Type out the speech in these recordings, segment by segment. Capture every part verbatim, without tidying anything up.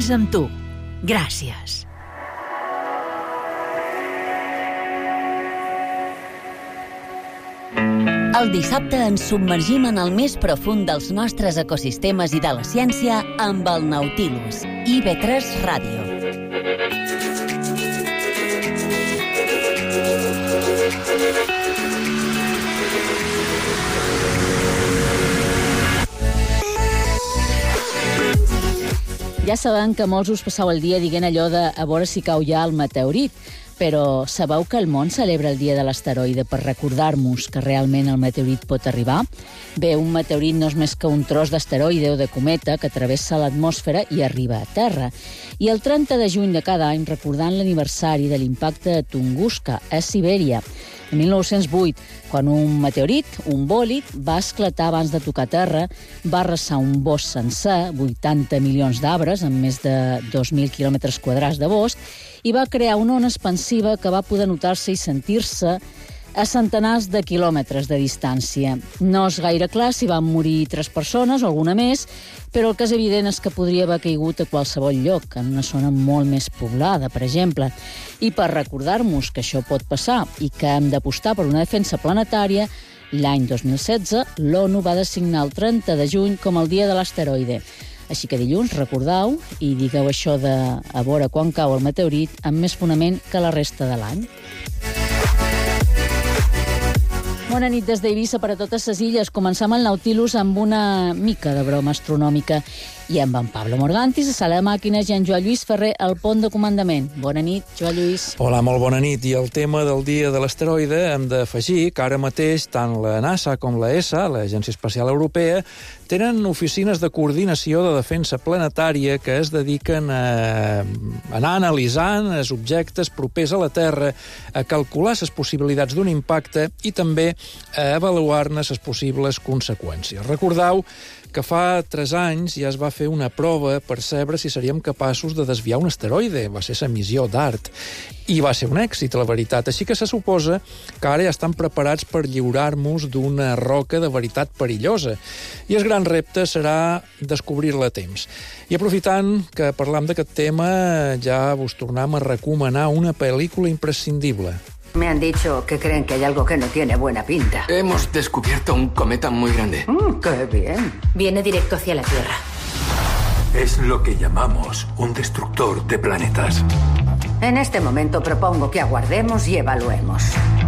moments amb tu. Gràcies. El dissabte ens submergim en el més profund dels nostres ecosistemes i de la ciència amb el Nautilus. I ve tres Ràdio. Ja sabem que molts us passeu el dia dient allò de a veure si cau ja el meteorit, però sabeu que el món celebra el dia de l'asteroide per recordar-nos que realment el meteorit pot arribar? Bé, un meteorit no és més que un tros d'asteroide o de cometa que travessa l'atmosfera i arriba a Terra. I el trenta de juny de cada any, recordant l'aniversari de l'impacte de Tunguska, a Sibèria, en mil nou-cents vuit, quan un meteorit, un bòlid, va esclatar abans de tocar terra, va arrasar un bosc sencer, vuitanta milions d'arbres, amb més de dos mil quilòmetres quadrats de bosc, i va crear una ona expansiva que va poder notar-se i sentir-se a centenars de quilòmetres de distància. No és gaire clar si van morir tres persones o alguna més, però el que és evident és que podria haver caigut a qualsevol lloc, en una zona molt més poblada, per exemple. I per recordar-nos que això pot passar i que hem d'apostar per una defensa planetària, l'any dos mil setze l'ONU va designar el trenta de juny com el dia de l'asteroide. Així que dilluns recordeu i digueu això de a veure quan cau el meteorit amb més fonament que la resta de l'any. Bona nit des d'Eivissa per a totes les illes. Començam el Nautilus amb una mica de broma astronòmica i amb en Pablo Morgantis, a Sala de Màquines, i en Joan Lluís Ferrer, al pont de comandament. Bona nit, Joan Lluís. Hola, molt bona nit. I el tema del dia de l'asteroide hem d'afegir que ara mateix tant la NASA com la E S A, l'Agència Espacial Europea, tenen oficines de coordinació de defensa planetària que es dediquen a anar analitzant els objectes propers a la Terra, a calcular les possibilitats d'un impacte i també a avaluar-ne les possibles conseqüències. Recordeu que fa tres anys ja es va fer una prova per saber si seríem capaços de desviar un asteroide. Va ser la missió DART. I va ser un èxit, la veritat. Així que se suposa que ara ja estan preparats per lliurar-nos d'una roca de veritat perillosa. I el gran repte serà descobrir-la a temps. I aprofitant que parlam d'aquest tema, ja vos tornem a recomanar una pel·lícula imprescindible. Me han dicho que creen que hay algo que no tiene buena pinta. Hemos descubierto un cometa muy grande. Mm, ¡Qué bien! Viene directo hacia la Tierra. Es lo que llamamos un destructor de planetas. En este momento propongo que aguardemos y evaluemos.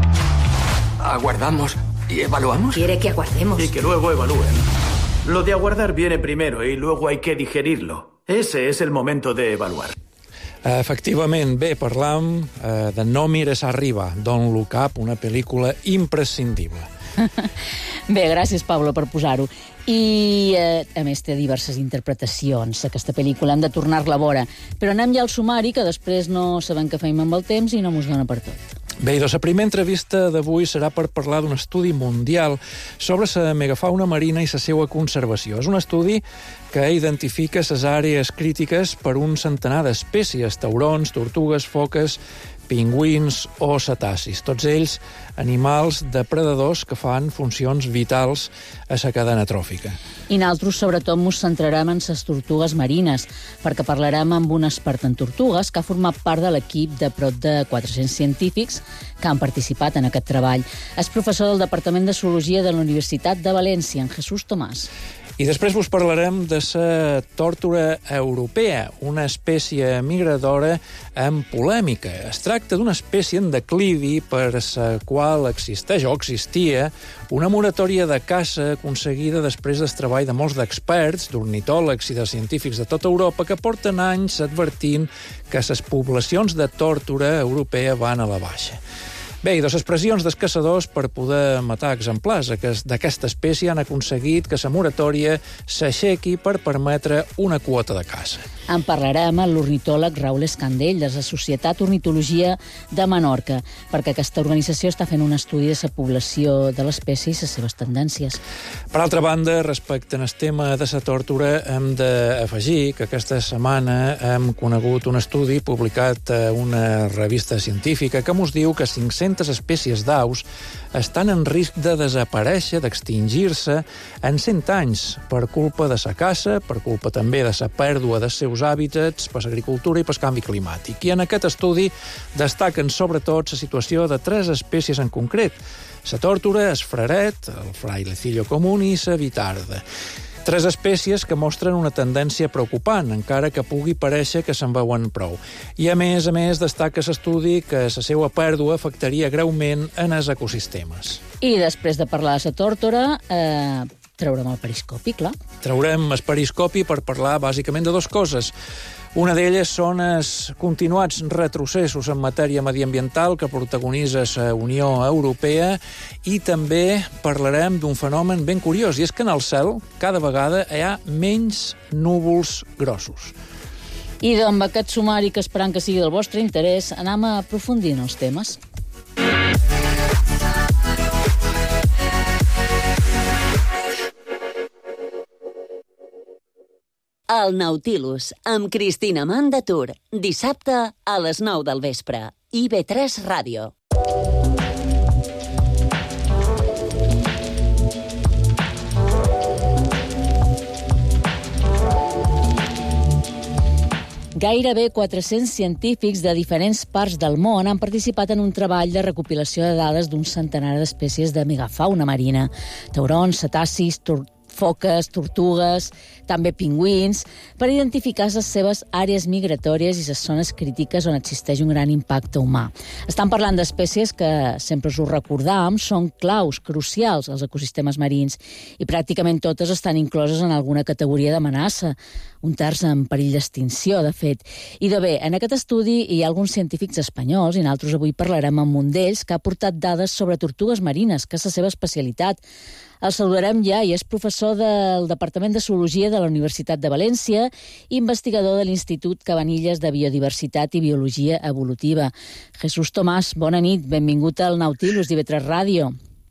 ¿Aguardamos y evaluamos? Quiere que aguardemos. Y que luego evalúen. Lo de aguardar viene primero y luego hay que digerirlo. Ese es el momento de evaluar. Efectivament, bé, parlam eh, de No mires arriba, Don't Look Up, una pel·lícula imprescindible. Bé, gràcies, Pablo, per posar-ho. I, eh, a més, té diverses interpretacions, aquesta pel·lícula, hem de tornar-la a veure. Però anem ja al sumari, que després no sabem què feim amb el temps i no mos dona per tot. Bé, doncs la primera entrevista d'avui serà per parlar d'un estudi mundial sobre la megafauna marina i la seva conservació. És un estudi que identifica les àrees crítiques per un centenar d'espècies, taurons, tortugues, foques, pingüins o cetacis. Tots ells animals depredadors que fan funcions vitals a la cadena tròfica. I nosaltres, sobretot, ens centrarem en les tortugues marines, perquè parlarem amb un expert en tortugues que ha format part de l'equip de prop de quatre-cents científics que han participat en aquest treball. És professor del Departament de Zoologia de la Universitat de València, en Jesús Tomàs. I després vos parlarem de la tòrtora europea, una espècie migradora amb polèmica. Es tracta d'una espècie en declivi per la qual existeix o existia una moratòria de caça aconseguida després del treball de molts d'experts, d'ornitòlegs i de científics de tota Europa que porten anys advertint que les poblacions de tòrtora europea van a la baixa. Bé, i dos expressions dels caçadors per poder matar exemplars d'aquesta espècie han aconseguit que la moratòria s'aixequi per permetre una quota de caça. En parlarem amb l'ornitòleg Raül Escandell, de la Societat Ornitologia de Menorca, perquè aquesta organització està fent un estudi de la població de l'espècie i les seves tendències. Per altra banda, respecte al tema de la tòrtora, hem d'afegir que aquesta setmana hem conegut un estudi publicat a una revista científica que mos diu que cinc-cents quatre-centes espècies d'aus estan en risc de desaparèixer, d'extingir-se en cent anys per culpa de sa caça, per culpa també de sa pèrdua dels seus hàbitats, per l'agricultura i pel canvi climàtic. I en aquest estudi destaquen sobretot la situació de tres espècies en concret: la tòrtora, el fraret, el frailecillo común i la vitarda. Tres espècies que mostren una tendència preocupant, encara que pugui parèixer que se'n veuen prou. I a més a més destaca l'estudi que la seva pèrdua afectaria greument en els ecosistemes. I després de parlar de la tòrtora, eh, traurem el periscopi, clar. Traurem el periscopi per parlar bàsicament de dues coses. Una d'elles són els continuats retrocessos en matèria mediambiental que protagonitza la Unió Europea, i també parlarem d'un fenomen ben curiós, i és que en el cel cada vegada hi ha menys núvols grossos. I amb aquest sumari, que esperant que sigui del vostre interès, anem a aprofundir en els temes. El Nautilus, amb Cristina Mandatur, dissabte a les nou del vespre. I be tres Ràdio. Gairebé quatre-cents científics de diferents parts del món han participat en un treball de recopilació de dades d'un centenar d'espècies de megafauna marina: taurons, cetacis, tor foques, tortugues, també pingüins, per identificar les seves àrees migratòries i les zones crítiques on existeix un gran impacte humà. Estan parlant d'espècies que, sempre us ho recordam, són claus, crucials als ecosistemes marins, i pràcticament totes estan incloses en alguna categoria d'amenaça, un terç en perill d'extinció, de fet. I de bé, en aquest estudi hi ha alguns científics espanyols, i nosaltres avui parlarem amb un d'ells, que ha portat dades sobre tortugues marines, que és la seva especialitat. El saludarem ja, i és professor del Departament de Zoologia de la Universitat de València i investigador de l'Institut Cabanilles de Biodiversitat i Biologia Evolutiva. Jesús Tomàs, bona nit, benvingut al Nautilus d'I be tres Ràdio.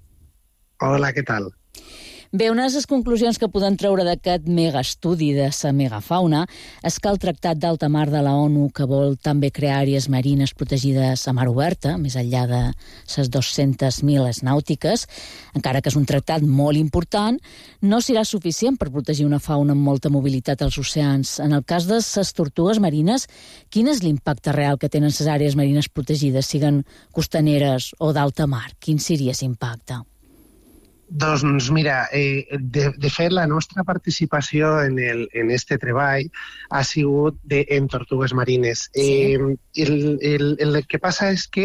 Hola, què tal? Bé, una de les conclusions que podem treure d'aquest megaestudi de la megafauna és que el Tractat d'Alta Mar de la ONU, que vol també crear àrees marines protegides a mar oberta, més enllà de les dues-centes milles nàutiques, encara que és un tractat molt important, no serà suficient per protegir una fauna amb molta mobilitat als oceans. En el cas de les tortugues marines, quin és l'impacte real que tenen les àrees marines protegides, siguen costaneres o d'alta mar? Quin seria l'impacte? Doncs mira, eh, de, de fet la nostra participació en, el, en este treball ha sigut de, en tortugues marines. Sí. Eh, el, el, el que passa és que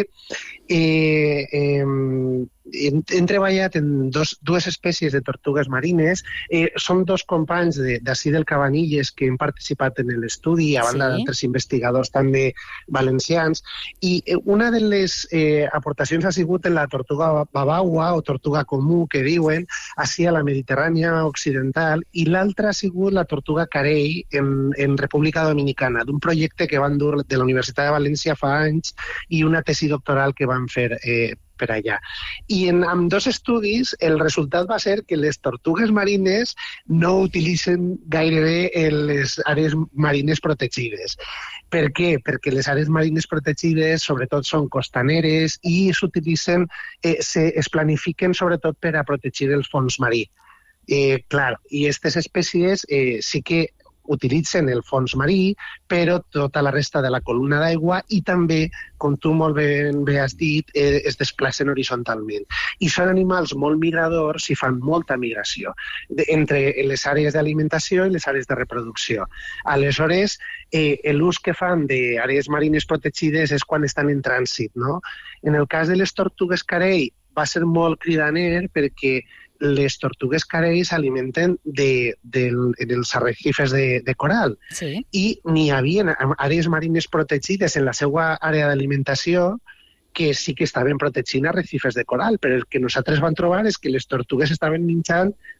eh, eh, hem, hem treballat en dos, dues espècies de tortugues marines. Eh, som dos companys d'ací de, del Cabanilles que hem participat en l'estudi, a banda sí. d'altres investigadors també valencians, i una de les eh, aportacions ha sigut en la tortuga babaua o tortuga comú, que diuen, així a la Mediterrània occidental, i l'altra ha sigut la tortuga carei en, en República Dominicana, d'un projecte que van dur de la Universitat de València fa anys i una tesi doctoral que van fer eh, per allà. I en amb dos estudis el resultat va ser que les tortugues marines no utilitzen gairebé les àrees marines protegides. Per què? Perquè les àrees marines protegides sobretot són costaneres i s'utilitzen, eh, se, es planifiquen sobretot per a protegir el fons marí. Eh, clar, i aquestes espècies eh, sí que utilitzen el fons marí, però tota la resta de la columna d'aigua i també, com tu molt ben bé has dit, eh, es desplacen horitzontalment. I són animals molt migradors i fan molta migració de, entre les àrees d'alimentació i les àrees de reproducció. Aleshores, eh, l'ús que fan d'àrees marines protegides és quan estan en trànsit, no? En el cas de les tortugues carei va ser molt cridaner perquè les tortugues carei s'alimenten de, de, dels arrecifes de, de coral. Sí. I n'hi havia àrees marines protegides en la seva àrea d'alimentació que sí que estaven protegint arrecifes de coral, però el que nosaltres vam trobar és que les tortugues estaven menjant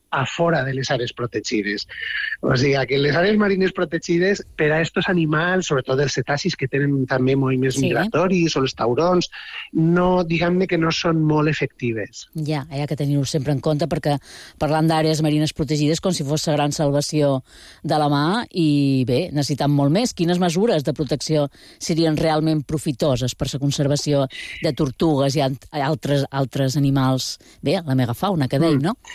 a fora de les àrees protegides. O sigui, que les àrees marines protegides per a aquests animals, sobretot els cetacis que tenen també moviments sí. migratoris o els taurons, no, diguem-ne que no són molt efectives. Ja, hi ha que tenir-ho sempre en compte perquè parlant d'àrees marines protegides com si fos la gran salvació de la mà i bé, necessitem molt més. Quines mesures de protecció serien realment profitoses per la conservació de tortugues i altres, altres animals? Bé, la megafauna que dèiem, mm. no?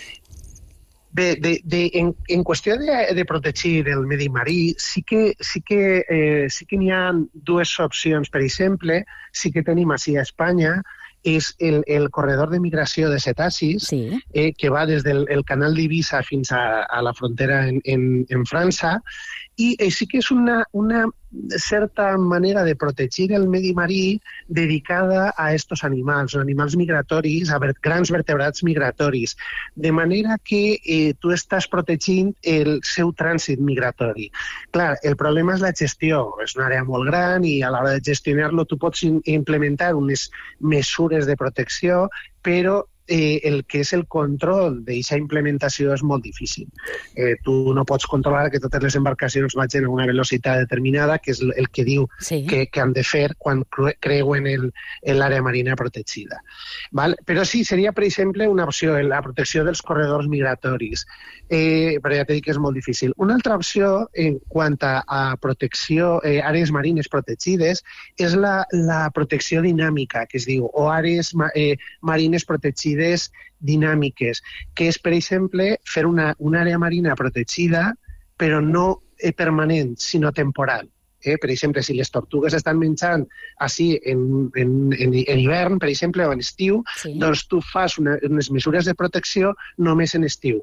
Bé, de, de, en, en qüestió de, de protegir el medi marí, sí que, sí que, eh, sí que n'hi ha dues opcions. Per exemple, sí que tenim així a Espanya és el, el corredor de migració de cetacis, sí. eh, que va des del el canal d'Eivissa fins a, a la frontera en, en, en França, i eh, sí que és una, una certa manera de protegir el medi marí dedicada a aquests animals, animals migratoris, a ver, grans vertebrats migratoris, de manera que eh, tu estàs protegint el seu trànsit migratori. Clar, el problema és la gestió, és una àrea molt gran i a l'hora de gestionar-lo tu pots implementar unes mesures de protecció, però eh, el que és el control d'aquesta implementació és molt difícil. Eh, tu no pots controlar que totes les embarcacions vagin a una velocitat determinada, que és el que diu sí. que, que han de fer quan creuen l'àrea marina protegida. Val? Però sí, seria, per exemple, una opció, la protecció dels corredors migratoris. Eh, però ja t'he dit que és molt difícil. Una altra opció, en quant a, a protecció, eh, àrees marines protegides, és la, la protecció dinàmica, que es diu, o àrees eh, marines protegides dinàmiques, que és, per exemple, fer una, una àrea marina protegida, però no eh, permanent, sinó temporal. Eh? Per exemple, si les tortugues estan menjant així en, en, en, en hivern, per exemple, o en estiu, sí. doncs tu fas una, unes mesures de protecció només en estiu.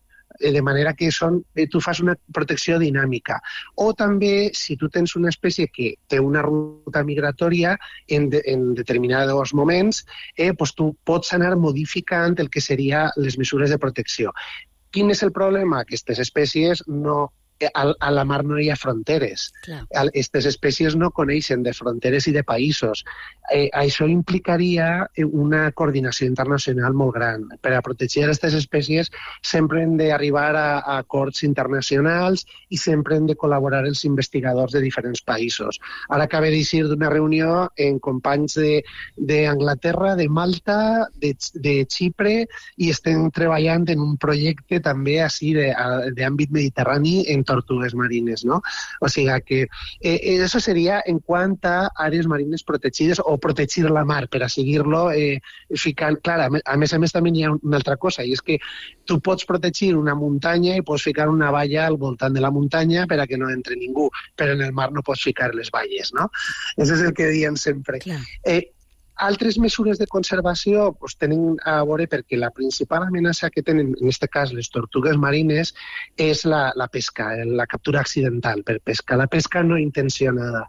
De manera que són, tu fas una protecció dinàmica. O també, si tu tens una espècie que té una ruta migratòria en, de, en determinats moments, eh, doncs tu pots anar modificant el que seria les mesures de protecció. Quin és el problema? Que aquestes espècies no... A, a la mar no hi ha fronteres. Aquestes espècies no coneixen de fronteres i de països. Eh, això implicaria una coordinació internacional molt gran. Per a protegir aquestes espècies sempre hem d'arribar a, a acords internacionals i sempre hem de col·laborar els investigadors de diferents països. Ara acabé d'eixir d'una reunió amb companys d'Anglaterra, de, de Malta, de, de Xipre, i estem treballant en un projecte també així d'àmbit mediterrani en tortugues marines, ¿no? O sigui que eh, eso sería en cuanto a àrees marines protegides o protegir la mar, per a seguir-lo eh, ficant... Clar, a més a més també hi ha una altra cosa, i és que tu pots protegir una muntanya i pots ficar una valla al voltant de la muntanya per a que no entre ningú, però en el mar no pots ficar les valles, no? Això és el que diuen sempre. Eh, Altres mesures de conservació pues, tenen a veure perquè la principal amenaça que tenen, en aquest cas, les tortugues marines, és la, la pesca, la captura accidental per pesca, la pesca no intencionada.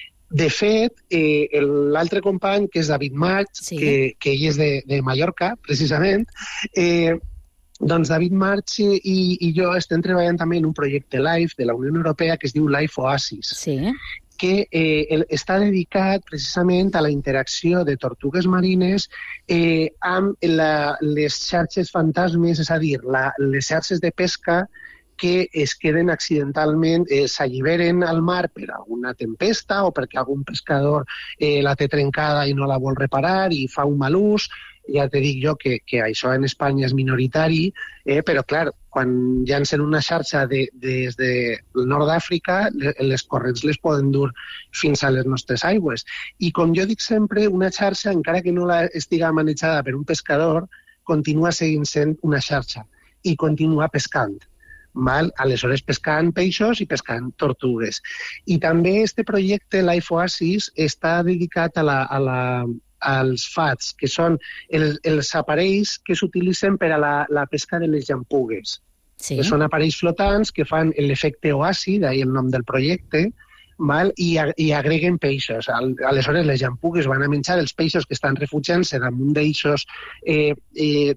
De fet, eh, l'altre company, que és David March, sí. que, que ell és de, de Mallorca, precisament, eh, doncs David March i, i jo estem treballant també en un projecte LIFE de la Unió Europea que es diu LIFE Oasis. Sí. que eh, el, està dedicat precisament a la interacció de tortugues marines eh, amb la, les xarxes fantasmes, és a dir, la, les xarxes de pesca que es queden accidentalment, eh, s'alliberen al mar per alguna tempesta o perquè algun pescador eh, la té trencada i no la vol reparar i fa un mal ús. Ja te dic jo que, que això en Espanya és minoritari, eh, però clar, quan llancen una xarxa de, des del nord d'Àfrica, les corrents les poden dur fins a les nostres aigües. I com jo dic sempre, una xarxa, encara que no la estiga manejada per un pescador, continua seguint sent una xarxa i continua pescant. Val? Aleshores pescant peixos i pescant tortugues. I també este projecte Life Oasis està dedicat a la, a la als F A Ts, que són el, els aparells que s'utilitzen per a la, la pesca de les llampugues. Sí. Que són aparells flotants que fan l'efecte oasi, d'ahir el nom del projecte, val? I, i agreguen peixos. Aleshores, les llampugues van a menjar els peixos que estan refugiant-se damunt d'aixos eh, eh,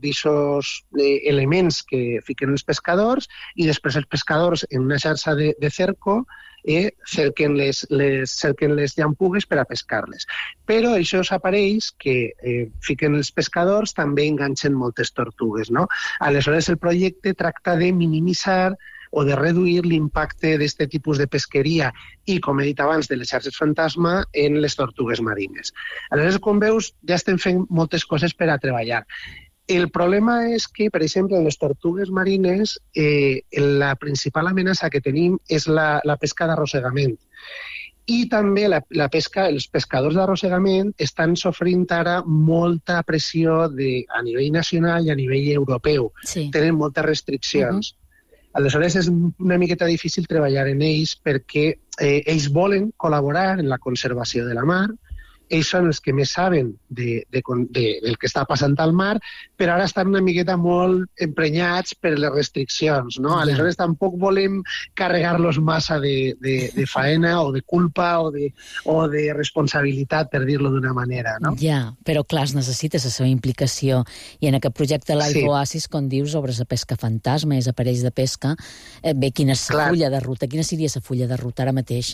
eh, elements que fiquen els pescadors i després els pescadors en una xarxa de, de cerco eh, cerquen, les, les, cerquen les llampugues per a pescar-les. Però aquests aparells que eh, fiquen els pescadors també enganxen moltes tortugues, no? Aleshores, el projecte tracta de minimitzar o de reduir l'impacte d'aquest tipus de pesqueria i, com he dit abans, de les xarxes fantasma en les tortugues marines. Aleshores, com veus, ja estem fent moltes coses per a treballar. El problema és que, per exemple, en les tortugues marines, eh, la principal amenaça que tenim és la, la pesca d'arrossegament. I també la, la pesca, els pescadors d'arrossegament estan sofrint ara molta pressió de, a nivell nacional i a nivell europeu. Sí. Tenen moltes restriccions. Uh-huh. Aleshores, és una miqueta difícil treballar en ells perquè eh, ells volen col·laborar en la conservació de la mar, ells són els que més saben de, de, de, del que està passant al mar, però ara estan una miqueta molt emprenyats per les restriccions, no? Ja. Aleshores, tampoc volem carregar-los massa de, de, de faena o de culpa o de, o de responsabilitat, per dir-lo d'una manera, no? Ja, però clar, es necessita la seva implicació. I en aquest projecte Life sí. Oasis, com dius, sobre la pesca fantasma, és aparells de pesca, eh, bé, quina és la fulla de ruta? Quina seria la fulla de ruta ara mateix?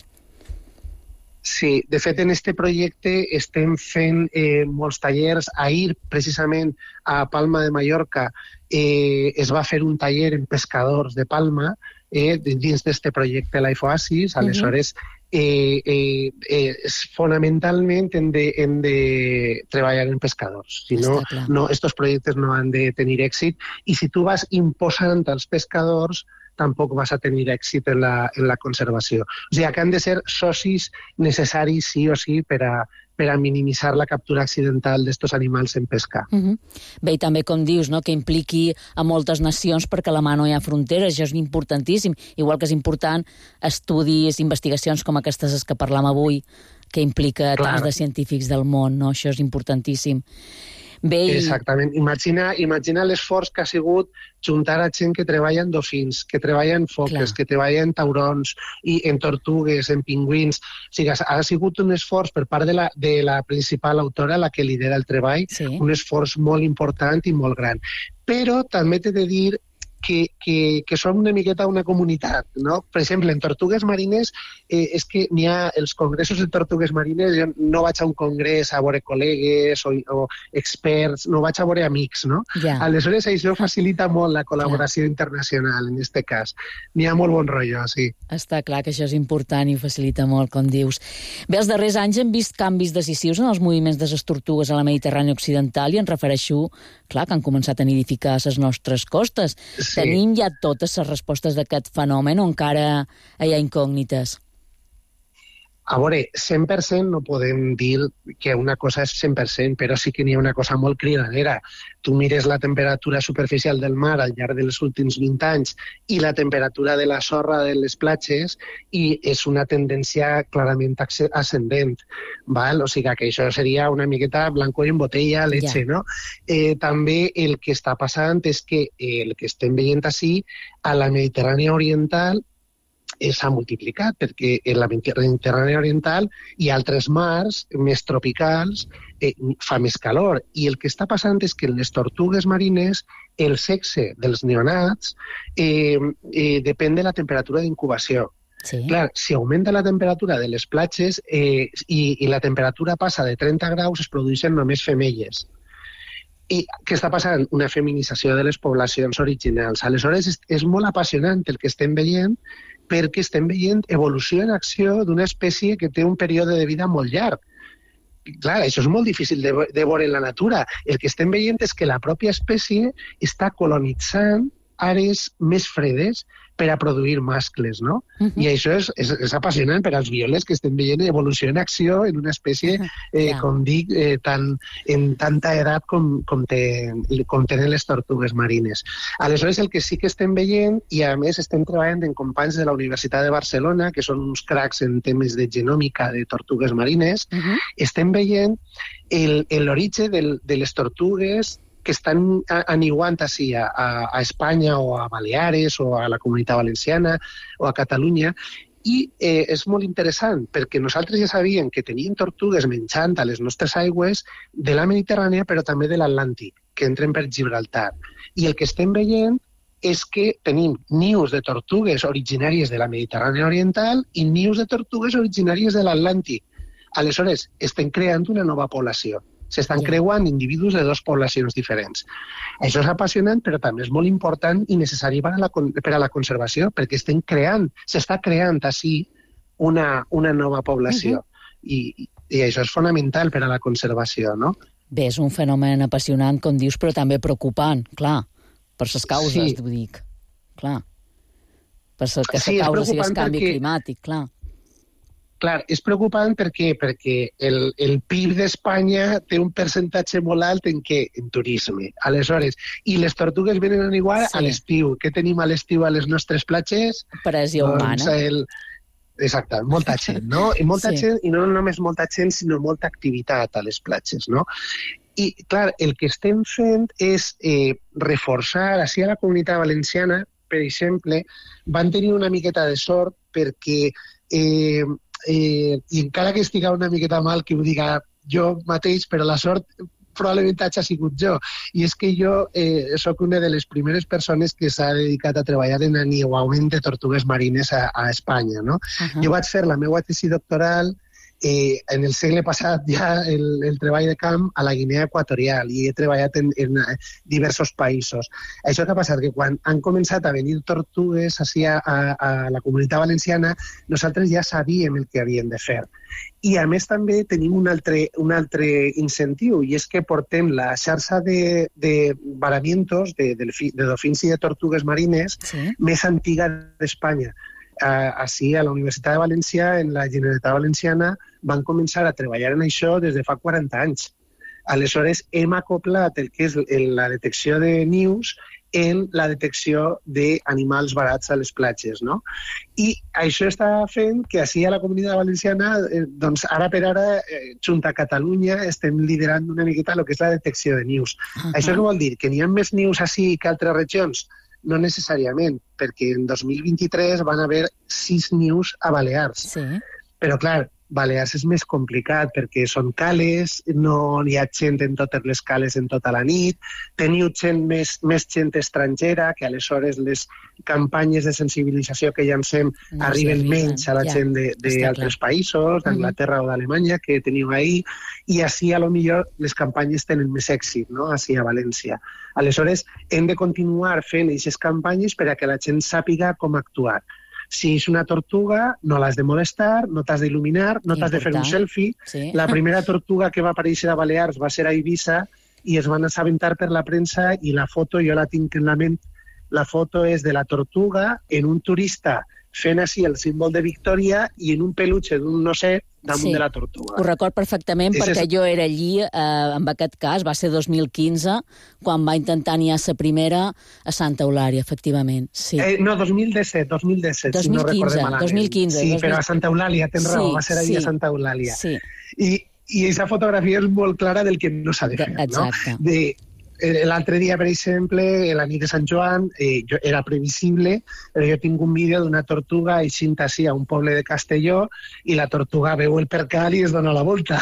Sí, de fet, en aquest projecte estem fent eh, molts tallers. Ahir, precisament, a Palma de Mallorca, eh, es va fer un taller en pescadors de Palma eh, dins d'aquest projecte Life Oasis. Aleshores, eh, eh, eh, fonamentalment hem de, hem de treballar en pescadors. Si no, no, estos projectes no han de tenir èxit. I si tu vas imposant als pescadors, tampoc vas a tenir èxit en la, en la conservació. O sigui, que han de ser socis necessaris sí o sí per a, per a minimitzar la captura accidental d'estos animals en pesca. Uh-huh. Bé, i també, com dius, no, que impliqui a moltes nacions perquè a la mà no hi ha fronteres, això és importantíssim. Igual que és important estudis, investigacions com aquestes que parlam avui, que implica tants de científics del món, no? Això és importantíssim. Bé, i... Exactament. Imagina, imagina l'esforç que ha sigut juntar a gent que treballa en dofins, que treballa en foques, Clar. que treballa en taurons, i en tortugues, en pingüins. O sigui, ha sigut un esforç per part de la, de la principal autora, la que lidera el treball, sí. un esforç molt important i molt gran. Però també t'he de dir que, que, que som una miqueta una comunitat, no? Per exemple, en tortugues marines, eh, és que n'hi ha els congressos de tortugues marines, jo no vaig a un congrés a veure col·legues o, o experts, no vaig a veure amics, no? Yeah. Aleshores, això facilita molt la col·laboració yeah. internacional, en aquest cas. N'hi ha molt bon rotllo, sí. Està clar que això és important i ho facilita molt, com dius. Bé, els darrers anys hem vist canvis decisius en els moviments de les tortugues a la Mediterrània occidental i em refereixo, clar, que han començat a nidificar a les nostres costes. Sí. Tenim ja totes les respostes d'aquest fenomen o encara hi ha incògnites? A veure, cent per cent no podem dir que una cosa és cent per cent, però sí que n'hi ha una cosa molt cridanera. Tu mires la temperatura superficial del mar al llarg dels últims vint anys i la temperatura de la sorra de les platges i és una tendència clarament ascendent. Val? O sigui que això seria una miqueta blanco en botella, leche, yeah. no? Eh, també el que està passant és que el que estem veient així a la Mediterrània Oriental s'ha multiplicat, perquè en la Mediterrània Oriental i altres mars més tropicals eh, fa més calor. I el que està passant és que en les tortugues marines el sexe dels neonats eh, eh, depèn de la temperatura d'incubació. Sí. Clar, si augmenta la temperatura de les platges eh, i, i la temperatura passa de trenta graus, es produeixen només femelles. I què està passant? Una feminització de les poblacions originals. Aleshores, és, és molt apassionant el que estem veient, perquè estem veient evolució en acció d'una espècie que té un període de vida molt llarg. Clar, això és molt difícil de, de veure en la natura. El que estem veient és que la pròpia espècie està colonitzant àrees més fredes per a produir mascles, no? Uh-huh. I això és, és, és apassionant per als biòlegs que estem veient evolució en acció en una espècie, eh, yeah. com dic, eh, tan, en tanta edat com, com, te, com tenen les tortugues marines. Aleshores, el que sí que estem veient, i a més estem treballant amb companys de la Universitat de Barcelona, que són uns cracs en temes de genòmica de tortugues marines, uh-huh. estem veient l'origen de les tortugues que estan aniguant així a, a Espanya o a Baleares o a la Comunitat Valenciana o a Catalunya. I eh, és molt interessant perquè nosaltres ja sabíem que tenien tortugues menjant a les nostres aigües de la Mediterrània però també de l'Atlàntic, que entren per Gibraltar. I el que estem veient és que tenim nius de tortugues originàries de la Mediterrània Oriental i nius de tortugues originàries de l'Atlàntic. Aleshores, estem creant una nova població. S'estan creuant individus de dues poblacions diferents. Això és apassionant, però també és molt important i necessari per a la, per a la conservació, perquè estem creant, s'està creant així una, una nova població. Uh-huh. I, I això és fonamental per a la conservació, no? Bé, és un fenomen apassionant, com dius, però també preocupant, clar, per les causes, sí. T'ho dic. Clar. Per les que sí, causa si és canvi perquè... climàtic, clar. Clar, és preocupant perquè, perquè el, el P I B d'Espanya té un percentatge molt alt en què? En turisme. Aleshores, i les tortugues venen igual sí. a l'estiu. Què tenim a l'estiu a les nostres platges? Pressió doncs, humana. El... Exacte, molta gent, no? I molta sí. gent, i no només molta gent, sinó molta activitat a les platges, no? I, clar, el que estem fent és eh, reforçar, així a la Comunitat Valenciana, per exemple, van tenir una miqueta de sort perquè eh, Eh, i encara que estiga una miqueta mal que ho diga jo mateix, però la sort probablement hagi sigut jo. I és que jo eh, sóc una de les primeres persones que s'ha dedicat a treballar en aniuament de tortugues marines a, a Espanya, no? Uh-huh. Jo vaig fer la meva tesi doctoral eh, en el segle passat ja el, el treball de camp a la Guinea Equatorial i he treballat en, en diversos països. Això que ha passat, que quan han començat a venir tortugues així a, a, a la Comunitat Valenciana, nosaltres ja sabíem el que havíem de fer. I a més també tenim un altre, un altre incentiu, i és que portem la xarxa de, de varamientos de, de, de dofins i de tortugues marines sí. més antiga d'Espanya. Uh, així, a la Universitat de València, en la Generalitat Valenciana, van començar a treballar en això des de fa quaranta anys. Aleshores, hem acoplat el que és el, la detecció de nius en la detecció d'animals varats a les platges, no? I això està fent que així a la Comunitat Valenciana, eh, doncs ara per ara, eh, junt a Catalunya, estem liderant una miqueta el que és la detecció de nius. Uh-huh. Això què vol dir? Que n'hi ha més nius així que altres regions? No necessàriament, perquè en dos mil vint-i-tres van haver sis nius a Balears. Sí. Però, clar, Balears és més complicat perquè són cales, no hi ha gent en totes les cales en tota la nit, teniu gent més, més gent estrangera, que aleshores les campanyes de sensibilització que llancem no arriben menys a la ja, gent d'altres països, d'Anglaterra uh-huh. o d'Alemanya, que teniu ahir, i així a lo millor les campanyes tenen més èxit, no?, així a València. Aleshores, hem de continuar fent aquestes campanyes per a que la gent sàpiga com actuar. Si és una tortuga, no l'has de molestar, no t'has d'il·luminar, no t'has de fer un selfie. Sí. La primera tortuga que va aparèixer a Balears va ser a Eivissa i es van assabentar per la premsa i la foto, jo la tinc en la ment, la foto és de la tortuga en un turista fent així el símbol de Victòria i en un peluche d'un osset damunt sí. de la tortuga. Ho record perfectament és perquè és... jo era allí, eh, en aquest cas, va ser dos mil quinze, quan va intentar n'hi ha la primera a Santa Eulària, efectivament. Sí. Eh, no, dos mil disset, dos mil disset, dos mil quinze, si no recordem malament. dos mil quinze. Sí, dos mil... però a Santa Eulàlia, tens sí, raó, va ser allí sí. a Santa Eulàlia. Sí. I, i aquesta fotografia és molt clara del que no s'ha de fer, Exacte. no? De... L'altre dia, per exemple, la nit de Sant Joan, eh, jo, era previsible, però jo tinc un vídeo d'una tortuga eixint així a un poble de Castelló i la tortuga veu el percal i es dona la volta.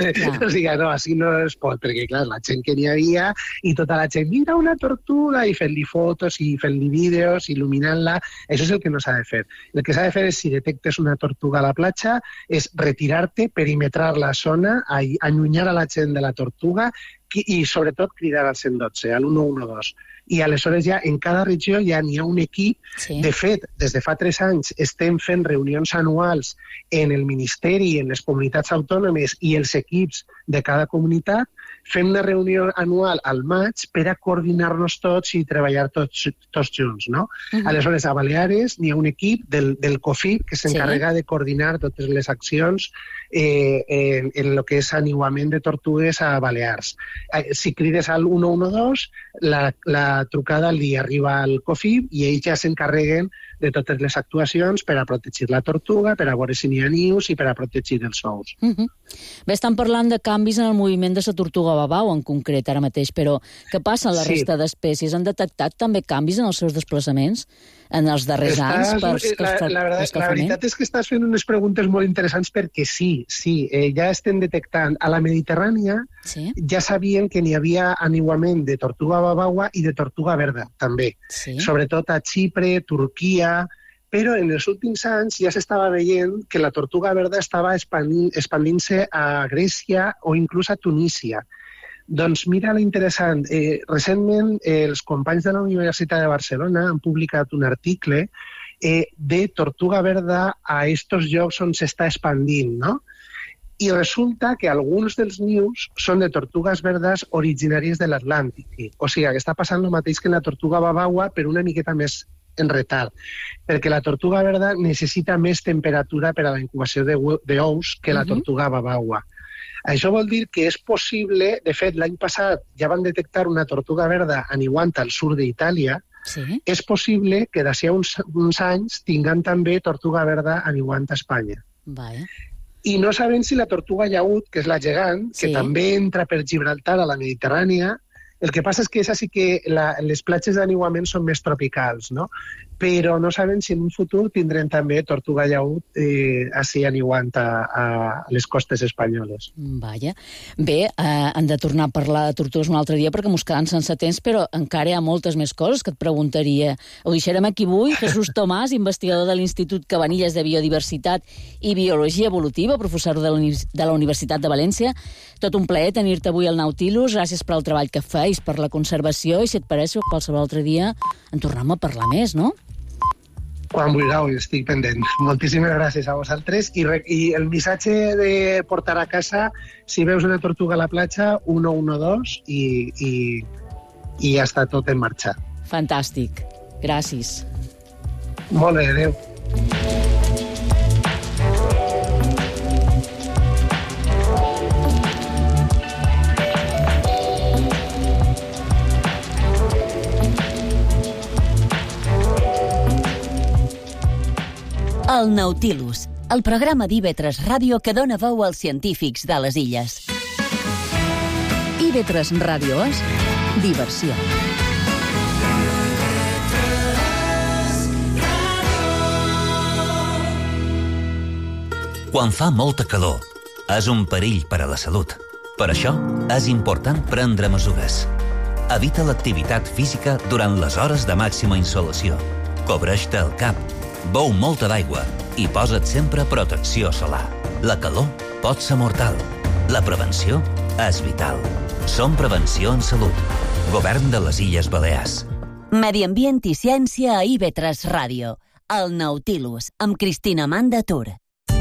O sigui, no, així no es pot, perquè, clar, la gent que n'hi havia i tota la gent, mira una tortuga, i fent-li fotos i fent-li vídeos, il·luminant-la. Això és el que no s'ha de fer. El que s'ha de fer és, si detectes una tortuga a la platja, és retirar-te, perimetrar la zona, allunyar a la gent de la tortuga i sobretot cridar al cent dotze, al uno uno dos. I aleshores ja en cada regió ja n'hi ha un equip. Sí. De fet, des de fa tres anys estem fent reunions anuals en el Ministeri, en les comunitats autònomes i els equips de cada comunitat, fem una reunió anual al maig per a coordinar-nos tots i treballar tots, tots junts, no? Uh-huh. Aleshores, a Baleares n'hi ha un equip del, del COFIP que s'encarrega sí. de coordinar totes les accions eh, en, en el que és aniuament de tortugues a Balears. Eh, si crides al uno uno dos, la, la trucada li arriba al COFIP i ells ja s'encarreguen de totes les actuacions per a protegir la tortuga, per a veure si n'hi ha nius i per a protegir els ous. Uh-huh. Bé, estan parlant de canvis en el moviment de la tortuga tortuga babau en concret ara mateix, però què passa amb la Sí. resta d'espècies? Han detectat també canvis en els seus desplaçaments en els darrers anys? Estàs, Per la, escalfa- la, verdad, la escalfament? veritat és que estàs fent unes preguntes molt interessants perquè sí, sí, eh, ja estem detectant. A la Mediterrània Sí, ja sabien que n'hi havia aniuament de tortuga babaua i de tortuga verda, també. sí. Sobretot a Xipre, Turquia, però en els últims anys ja s'estava veient que la tortuga verda estava expandint- expandint-se a Grècia o inclús a Tunísia. Doncs mira l'interessant, eh, recentment eh, els companys de la Universitat de Barcelona han publicat un article eh, de tortuga verda a estos llocs on s'està expandint, no? I resulta que alguns dels nius són de tortugues verdes originàries de l'Atlàntic. O sigui, que està passant el mateix que en la tortuga babaua, però una miqueta més en retard, perquè la tortuga verda necessita més temperatura per a la incubació d'ous que la Mhm. tortuga babaua. Això vol dir que és possible, de fet, l'any passat ja van detectar una tortuga verda aniuant al sud d'Itàlia, Sí. és possible que d'ací a uns, uns anys tinguem també tortuga verda aniuant a Espanya. Vaja. I no sabem si la tortuga llaüt, que és la gegant, que Sí. també entra per Gibraltar a la Mediterrània, el que passa és que és així que la, les platges d'aniuament són més tropicals, no? Però no sabem si en un futur tindrem també tortuga llaüt eh, així aniuant a, a les costes espanyoles. Vaja. Bé, eh, hem de tornar a parlar de tortugues un altre dia perquè mos quedem sense temps, però encara hi ha moltes més coses que et preguntaria. Ho deixarem aquí avui. Jesús Tomàs, investigador de l'Institut Cabanilles de Biodiversitat i Biologia Evolutiva, professor de la, Univers- de la Universitat de València. Tot un plaer tenir-te avui al Nautilus. Gràcies per el treball que feis, per la conservació, i si et pareix, qualsevol altre dia en tornem a parlar més, no? Quan vulgueu, estic pendent. Moltíssimes gràcies a vosaltres. I, re, I el missatge de portar a casa, si veus una tortuga a la platja, u nou u dos i, i, i ja està tot en marxa. Fantàstic. Gràcies. Molt bé, adéu. El Nautilus, el programa d'I V tres Ràdio que dona veu als científics de les illes. I V tres Ràdio és diversió. Quan fa molta calor, és un perill per a la salut. Per això, és important prendre mesures. Evita l'activitat física durant les hores de màxima insolació. Cobreix-te el cap, beu molta d'aigua i posa't sempre protecció solar. La calor pot ser mortal. La prevenció és vital. Som Prevenció en Salut. Govern de les Illes Balears. Medi ambient i ciència a I V tres Ràdio. El Nautilus, amb Cristina Manda Tur.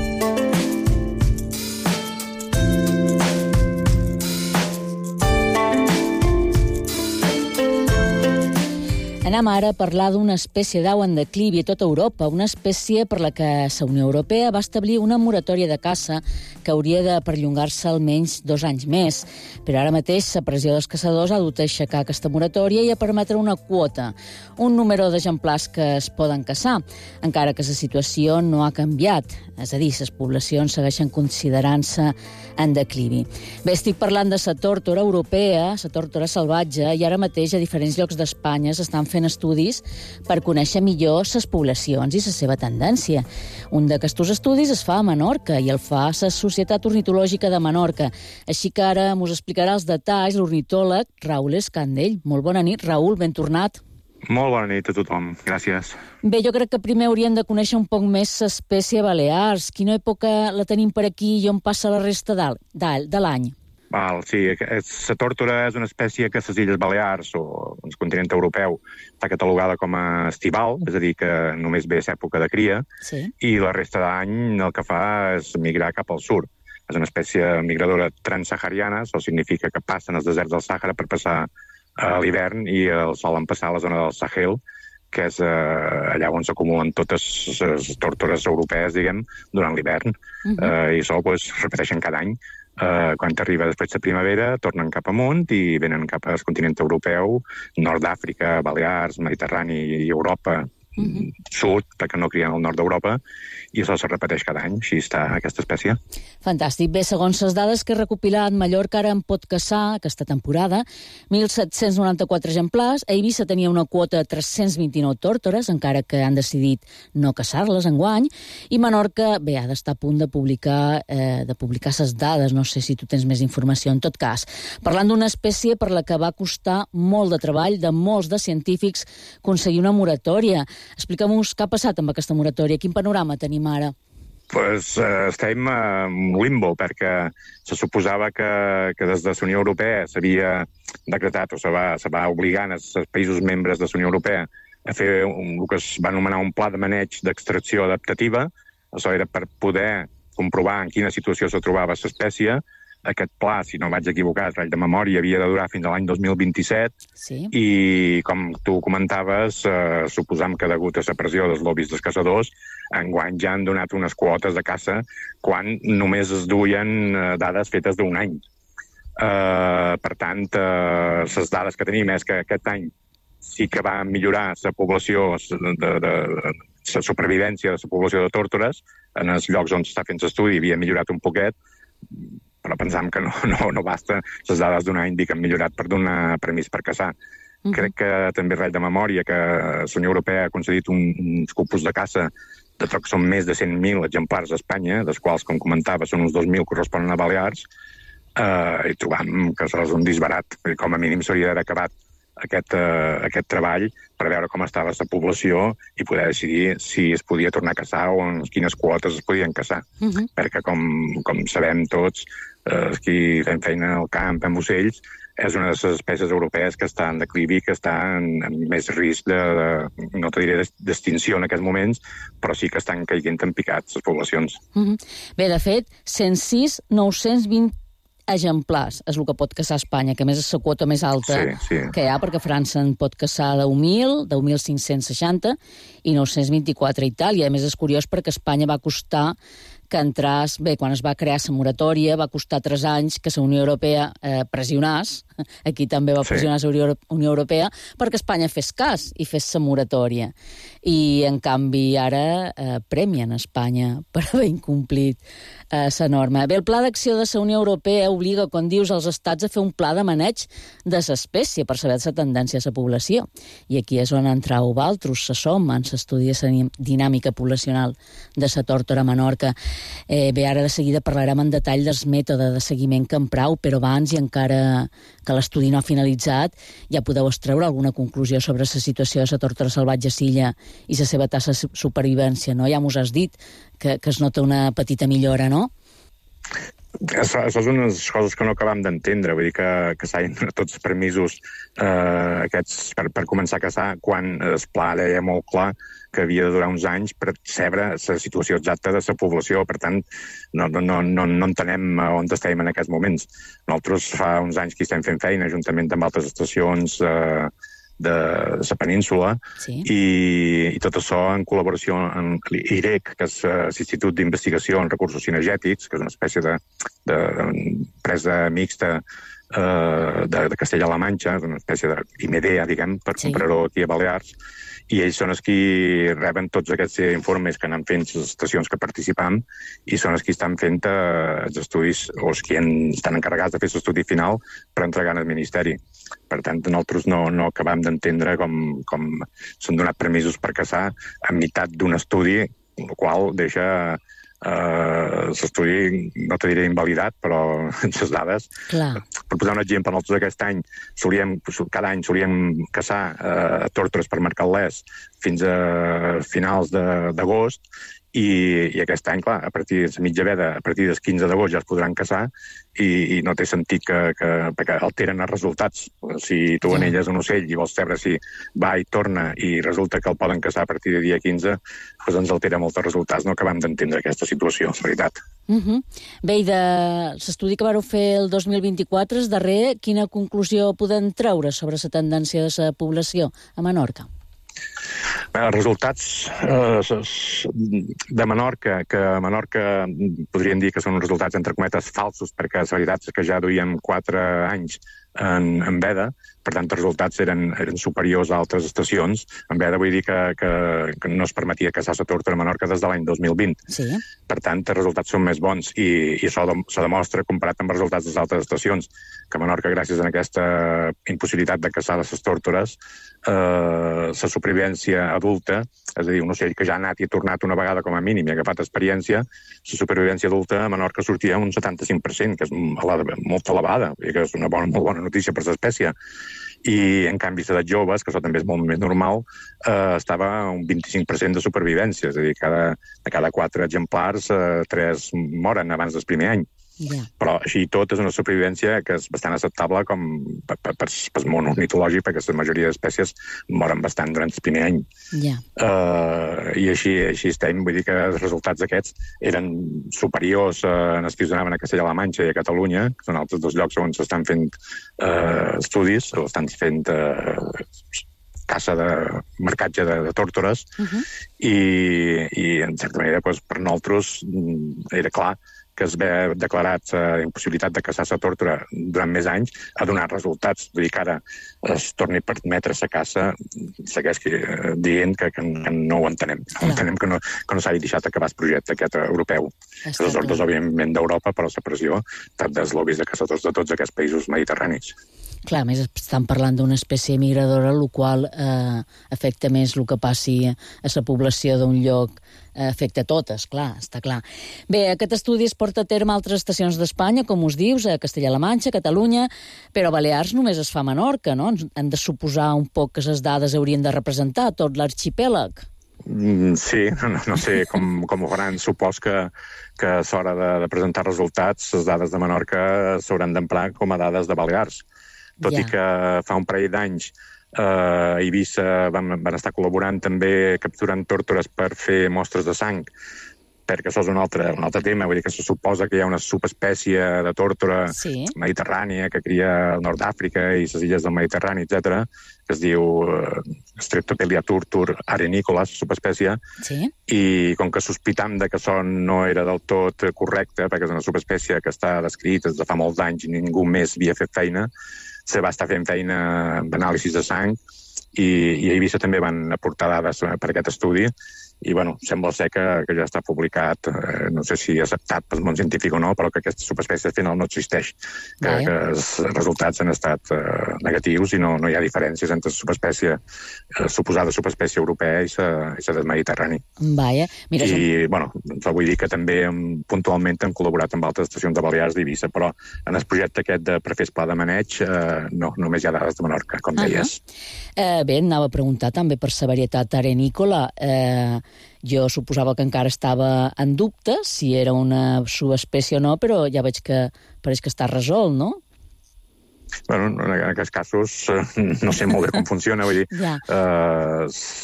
Anem ara a parlar d'una espècie d'au en declivi a tota Europa, una espècie per la que la Unió Europea va establir una moratòria de caça que hauria de perllongar-se almenys dos anys més. Però ara mateix la pressió dels caçadors ha dut a aixecar aquesta moratòria i a permetre una quota, un número d'exemplars que es poden caçar, encara que la situació no ha canviat. És a dir, les poblacions segueixen considerant-se en declivi. Bé, estic parlant de la tórtora europea, la tórtora salvatge, i ara mateix a diferents llocs d'Espanya s'estan fent estudis per conèixer millor les poblacions i la seva tendència. Un d'aquests estudis es fa a Menorca i el fa la Societat Ornitològica de Menorca. Així que ara mos explicarà els detalls l'ornitòleg Raül Escandell. Molt bona nit, Raül, ben tornat. Molt bona nit a tothom, gràcies. Bé, jo crec que primer hauríem de conèixer un poc més l'espècie Balears. Quina època la tenim per aquí i on passa la resta de, de, de l'any? Val, sí, la tórtora és una espècie que a les Illes Balears, o el continent europeu, està catalogada com a estival, és a dir, que només ve a l'època de cria, sí. I la resta d'any el que fa és migrar cap al sud. És una espècie migradora transsahariana, això significa que passen els deserts del Sàhara per passar a l'hivern i el solen passar a la zona del Sahel, que és eh, allà on s'acumulen totes les tórtores europees, diguem, durant l'hivern. Uh -huh. eh, I això pues, repeteixen cada any. Eh, quan arriba després la primavera, tornen cap amunt i venen cap al continent europeu, nord d'Àfrica, Balears, Mediterrani i Europa, mm-hmm. sud, perquè no crien al nord d'Europa, i això se repeteix cada any, així està aquesta espècie. Fantàstic. Bé, segons les dades que he recopilat, Mallorca ara en pot caçar, aquesta temporada, mil set-cents noranta-quatre exemplars, a Eivissa tenia una quota de tres-cents vint-i-nou tórtores, encara que han decidit no caçar-les enguany, i Menorca, bé, ha d'estar a punt de publicar eh, de publicar ses dades, no sé si tu tens més informació. En tot cas, parlant d'una espècie per la que va costar molt de treball de molts de científics aconseguir una moratòria. Explica'm-nos què ha passat amb aquesta moratòria, quin panorama tenim ara? Pues, eh, estem en limbo, perquè se suposava que, que des de la Unió Europea s'havia decretat o se va, se va obligant els països membres de la Unió Europea a fer un, el que es va anomenar un pla de maneig d'extracció adaptativa. Això era per poder comprovar en quina situació se trobava l'espècie. Aquest pla, si no vaig equivocar, ratll de memòria, havia de durar fins a l'any dos mil vint-i-set, sí. I, com tu comentaves, eh, suposam que degut a la pressió dels lobbies dels caçadors, enguany ja han donat unes quotes de caça quan només es duien eh, dades fetes d'un any. Eh, per tant, eh, les dades que tenim és que aquest any sí que va millorar la població, de, de, de, la supervivència de la població de tórtores, en els llocs on s'està fent l'estudi havia millorat un poquet, però pensam que no, no, no basta. Les dades d'un any dic que han millorat per donar permís per caçar. Uh-huh. Crec que també ratll de memòria que la Unió Europea ha concedit un, uns cupos de caça de tot que són més de cent mil exemplars a Espanya, dels quals, com comentava, són uns dos mil corresponen a Balears, eh, i trobam que això és un disbarat. Com a mínim s'hauria d'haver acabat aquest, eh, aquest treball per veure com estava la població i poder decidir si es podia tornar a caçar o en quines quotes es podien caçar. Uh-huh. Perquè, com, com sabem tots, eh, qui fem feina al camp amb ocells, és una de les espècies europees que està en declivi, que està en, en més risc de, de no te diré d'extinció en aquests moments, però sí que estan caiguent en picats les poblacions. Uh-huh. Bé, de fet, cent sis mil nou-cents vint exemplars és el que pot caçar a Espanya, que a més és la quota més alta sí, sí. que hi ha, perquè França en pot caçar deu mil, deu mil cinc-cents seixanta i nou-cents vint-i-quatre a Itàlia. A més, és curiós perquè Espanya va costar que entràs... Bé, quan es va crear la moratòria va costar tres anys que la Unió Europea eh, pressionàs, aquí també va pressionar sí. la Unió Europea, perquè Espanya fes cas i fes la moratòria. I, en canvi, ara eh, premien Espanya per haver incomplit la eh, norma. Bé, el Pla d'Acció de la Unió Europea obliga, com dius, els estats a fer un pla de maneig de l'espècie per saber la tendència a la població. I aquí és on entrau valtros, se som, en l'estudi de la dinàmica poblacional de la tórtora a Menorca. Eh, bé, ara de seguida parlarem en detall del mètode de seguiment que emprau, però abans, i encara que l'estudi no ha finalitzat, ja podeu extreure alguna conclusió sobre la situació de la tórtora salvatge a Silla i la seva tassa de supervivència, no? Ja mos has dit que, que es nota una petita millora, no? Això, això és unes coses que no acabam d'entendre, vull dir que, que s'hagin donat tots els permisos eh, aquests per, per començar a caçar, quan el pla deia molt clar que havia de durar uns anys per saber la situació exacta de la població. Per tant, no, no, no, no entenem on estem en aquests moments. Nosaltres fa uns anys que estem fent feina, juntament amb altres estacions eh, de la península, sí. i, i tot això en col·laboració amb l'I R E C, que és l'Institut d'Investigació en Recursos Cinegètics, que és una espècie d'empresa mixta eh, de, de Castella-La Manxa, una espècie d'I M E D A, diguem, per sí. comprar-ho aquí a Balears, i ells són els qui reben tots aquests informes que anem fent les estacions que participam i són els qui estan fent eh, els estudis, o els qui estan encarregats de fer l'estudi final per entregar al Ministeri. Per tant, nosaltres no, no acabam d'entendre com, com s'han donat permisos per caçar a meitat d'un estudi, el qual deixa Uh, l'estudi, no te diré invalidat, però les dades. Clar. Per posar un exemple, nosaltres aquest any solíem, cada any solíem caçar uh, tórtores per mercat-les fins a finals d'agost, i, i aquest any, clar, a partir de la mitja veda, a partir del quinze d'agost ja es podran caçar, i, i no té sentit que, que, perquè alteren els resultats. Si tu sí. anelles un ocell i vols saber si va i torna i resulta que el poden caçar a partir de dia quinze, doncs ens altera molts resultats. No acabem d'entendre aquesta situació, en veritat. Uh -huh. Bé, i de l'estudi que vareu fer el dos mil vint-i-quatre, és darrer, quina conclusió podem treure sobre la tendència de la població a Menorca? Els resultats eh, de Menorca, que a Menorca podríem dir que són uns resultats entre cometes falsos, perquè la veritat és que ja duíem quatre anys en, en veda, per tant els resultats eren, eren superiors a altres estacions. En veda vull dir que, que, que no es permetia caçar la tórtora a Menorca des de l'any dos mil vint. Sí. Per tant, els resultats són més bons i, i això se demostra comparat amb els resultats de les altres estacions, que a Menorca, gràcies a aquesta impossibilitat de caçar les tórtores, eh, la supervivència adulta, és a dir, un ocell que ja ha anat i ha tornat una vegada com a mínim i ha agafat experiència, la supervivència adulta a Menorca sortia un setanta-cinc per cent, que és molt elevada, i que és una bona, molt bona notícia per l'espècie. I, en canvi, les joves, que això també és molt més normal, eh, estava un vint-i-cinc per cent de supervivència, és a dir, cada, de cada quatre exemplars, eh, tres moren abans del primer any. Yeah. Però així i tot és una supervivència que és bastant acceptable com per, per, per, per món ornitològic, perquè la majoria d'espècies moren bastant durant el primer any. Yeah. Uh, I així, així estem, vull dir que els resultats aquests eren superiors uh, en els que es donaven a Castella-La Manxa i a Catalunya, que són altres dos llocs on s'estan fent uh, estudis, o estan fent uh, caça de marcatge de, de tórtores, uh-huh. i, i en certa manera doncs, per nosaltres era clar que es ve declarat la eh, impossibilitat de caçar la tórtora durant més anys, ha donat resultats. Vull dir que ara es torni a permetre la caça, segueix eh, dient que, que, que no ho entenem. No entenem que no, que no s'hagi deixat acabar el projecte aquest europeu. Les ordres, òbviament, d'Europa, però la pressió tant dels lobbies de caçadors de tots aquests països mediterranis. Clar, a més estan parlant d'una espècie migradora, el qual eh, afecta més el que passi a la població d'un lloc, eh, afecta a totes, clar, està clar. Bé, aquest estudi es porta a terme a altres estacions d'Espanya, com us dius, a Castella-La Manxa, Catalunya, però a Balears només es fa a Menorca, no? Han de suposar un poc que les dades haurien de representar tot l'arxipèlag. Mm, sí, no, no sé com, com ho faran. Supos que, que a l'hora de, de presentar resultats, les dades de Menorca s'hauran d'emprar com a dades de Balears. Tot ja. I que fa un parell d'anys eh, a Eivissa van, van estar col·laborant també capturant tórtores per fer mostres de sang, perquè això és un altre, un altre tema. Vull dir que se suposa que hi ha una subespècie de tórtora sí. mediterrània que cria al nord d'Àfrica i les illes del Mediterrani, etcètera, que es diu uh, Streptopelia turtur arenícola, la subespècie, sí. I com que sospitam de que això no era del tot correcte, perquè és una subespècie que està descrita des de fa molts anys i ningú més havia fet feina, se va estar fent feina amb anàlisis de sang i, i a Eivissa també van aportar dades per aquest estudi i, bueno, sembla ser que, que ja està publicat, eh, no sé si acceptat pel món científic o no, però que aquesta subespècie al final no existeix, que, que els resultats han estat eh, negatius i no, no hi ha diferències entre la subespècie, eh, suposada subespècie europea i la del Mediterrani. Vaja. Mira, I, som... bueno, vull dir que també hem, puntualment hem col·laborat amb altres estacions de Balears d'Eivissa, però en el projecte aquest de per fer el pla de maneig, eh, no, només hi ha dades de Menorca, com deies. Uh-huh. eh, bé, anava a preguntar també per la varietat arenícola. Eh, jo suposava que encara estava en dubte si era una subespècie o no, però ja veig que pareix que està resolt, no? Bueno, en aquests casos no sé molt bé com funciona, vull dir, ja. eh,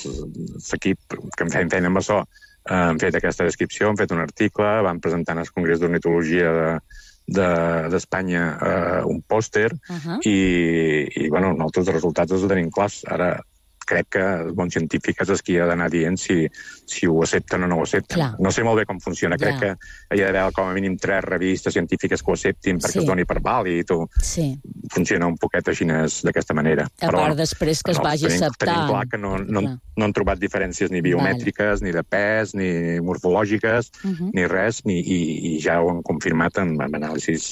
l'equip que em feien feina amb això han fet aquesta descripció, han fet un article, van presentar al Congrés d'Ornitologia de d'Espanya de, eh, un pòster uh-huh. i, i bueno, nosaltres els resultats els tenim clars. Ara crec que el món científic és el que ha d'anar dient si, si ho accepten o no ho accepten. Clar. No sé molt bé com funciona. Crec ja. que hi ha d'haver com a mínim tres revistes científiques que ho acceptin perquè sí. es doni per vàlid o sí. funciona un poquet així d'aquesta manera. A Però, part després que es vagi tenim, acceptant. Tenim clar que no, no, no han trobat diferències ni biomètriques, vale. ni de pes, ni morfològiques, uh-huh. ni res, ni, i, i ja ho han confirmat amb, amb anàlisis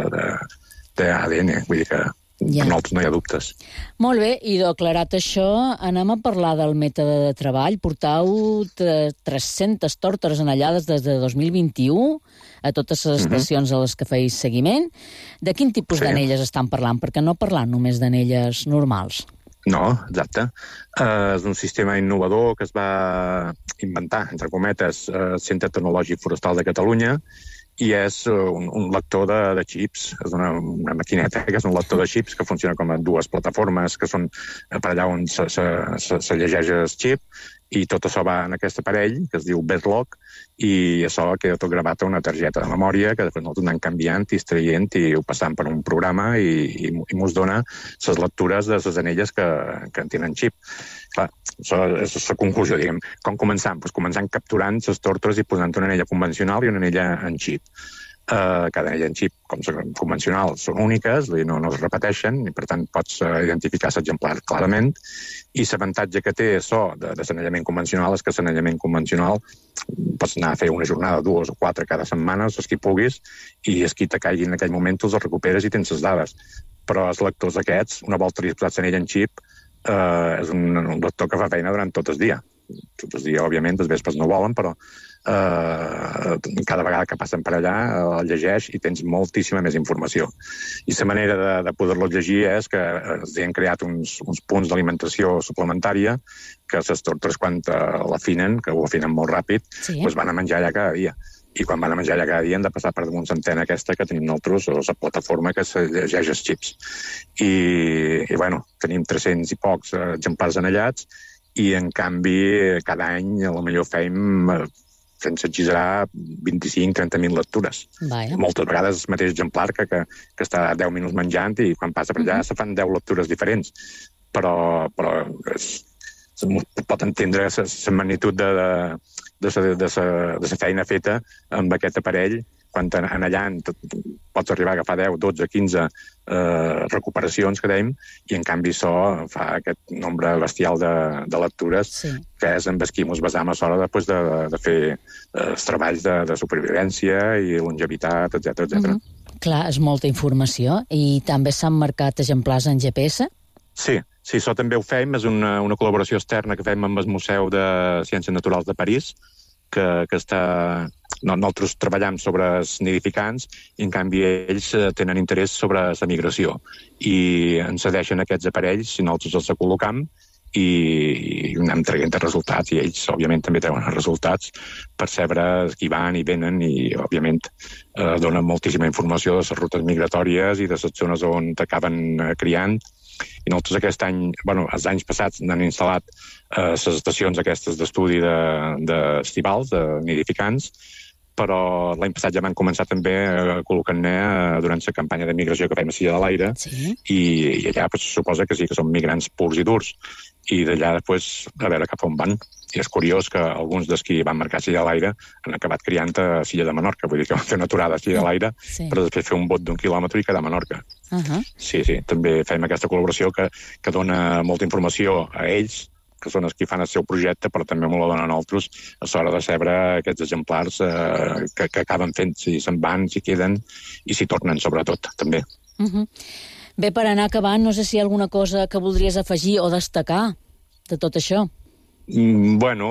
d'A D N. Vull dir que ja. per nosaltres no hi ha dubtes. Molt bé, i declarat això, anem a parlar del mètode de treball. Portau tres-centes tórtores anellades des de dos mil vint-i-u a totes les estacions uh-huh. a les que feis seguiment. De quin tipus sí. d'anelles estan parlant? Perquè no parlant només d'anelles normals. No, exacte. Uh, és un sistema innovador que es va inventar, entre cometes, al uh, Centre Tecnològic Forestal de Catalunya, i és un, un lector de, de xips, és una, una maquineta que és un lector de xips que funciona com a dues plataformes que són per allà on se, se, se, se llegeix el xip i tot això va en aquest aparell, que es diu Bedlock, i això queda tot gravat a una targeta de memòria que després nosaltres anem canviant i extraient i ho passant per un programa i, i, i mos dona les lectures de les anelles que, que en tenen xip. Clar, això és la conclusió, diguem. Com començam? Pues començant capturant les tórtores i posant una anella convencional i una anella en xip. Uh, cada anella en xip, com convencional, són úniques, no, no es repeteixen, i per tant pots uh, identificar l'exemplar clarament, i l'avantatge que té això de, de l'anellament convencional és que l'anellament convencional pots anar a fer una jornada, dues o quatre cada setmana, els qui puguis, i els qui te caigui en aquell moment els recuperes i tens les dades. Però els lectors aquests, una volta li has posat l'anella en xip, uh, és un, un lector que fa feina durant tot el dia. Tot el dia, òbviament, els vespres no volen, però Uh, cada vegada que passen per allà uh, el llegeix i tens moltíssima més informació. I la manera de, de poder-lo llegir és que els han creat uns, uns punts d'alimentació suplementària que les tórtores, quan uh, l'afinen, que ho afinen molt ràpid, sí. Pues van a menjar allà cada dia. I quan van a menjar allà cada dia han de passar per damunt l'antena aquesta que tenim nosaltres, o la plataforma que se llegeix els xips. I, i bueno, tenim tres-cents i pocs uh, exemplars anellats i, en canvi, cada any a lo millor fem... Uh, sense exagerar, vint-i-cinc a trenta mil lectures. Vaja. Moltes vegades el mateix exemplar que, que, que està deu minuts menjant i quan passa per allà uh-huh. se fan deu lectures diferents. Però, però es, es pot entendre la magnitud de, de, de, sa, de, sa, de sa feina feta amb aquest aparell, quan en allà pots arribar a agafar deu, dotze, quinze eh, recuperacions que dèiem, i en canvi això fa aquest nombre bestial de, de lectures, sí. Que és en qui ens basam a l'hora de, de, de fer eh, els treballs de, de supervivència i longevitat, etcètera, etcètera. Mm-hmm. Clar, és molta informació. I també s'han marcat exemplars en G P S? Sí, sí, això també ho fem. És una, una col·laboració externa que fem amb el Museu de Ciències Naturals de París, que, que està... No, nosaltres treballem sobre els nidificants i, en canvi, ells tenen interès sobre la migració. I ens cedeixen aquests aparells i nosaltres els col·locam i, i anem traient els resultats. I ells, òbviament, també treuen els resultats per saber qui van i venen i, òbviament, eh, donen moltíssima informació de les rutes migratòries i de les zones on acaben eh, criant. I nosaltres aquest any, bueno, els anys passats n'han instal·lat eh, les estacions aquestes d'estudi d'estivals, de, de nidificants, però l'any passat ja van començar també a col·locar-ne durant la campanya de migració que fem a Silla de l'Aire, sí. i, i allà pues, suposa que sí, que són migrants purs i durs, i d'allà després a veure cap on van. I és curiós que alguns dels qui van marcar Silla de l'Aire han acabat criant a Silla de Menorca, vull dir que van fer una aturada a Silla de l'Aire, sí. Però després fer un bot d'un quilòmetre i quedar a Menorca. Uh-huh. Sí, sí, també fem aquesta col·laboració que, que dona molta informació a ells, que són els que fan el seu projecte, però també me la donen altres a l'hora de saber aquests exemplars eh, que, que acaben fent, si se'n van, si queden i si tornen, sobretot, també. Uh-huh. Bé, per anar acabant, no sé si hi ha alguna cosa que voldries afegir o destacar de tot això. Mm, bueno,